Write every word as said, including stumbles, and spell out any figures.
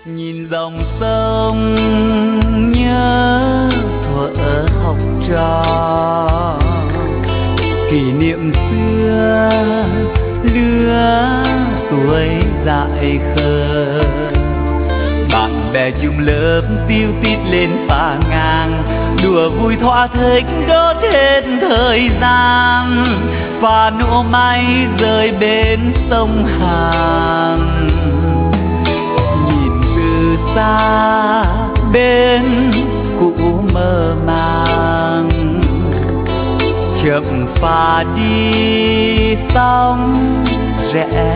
Nhìn dòng sông nhớ thuở học trò, kỷ niệm xưa lứa tuổi dại khờ. Bạn bè chung lớp tiêu tít lên phà ngang, đùa vui thỏa thích đốt hết thời gian. Phà nổ máy rời bên sông Hàn, nhìn từ xa bên cũ mơ màng. Chậm phà đi sóng rẽ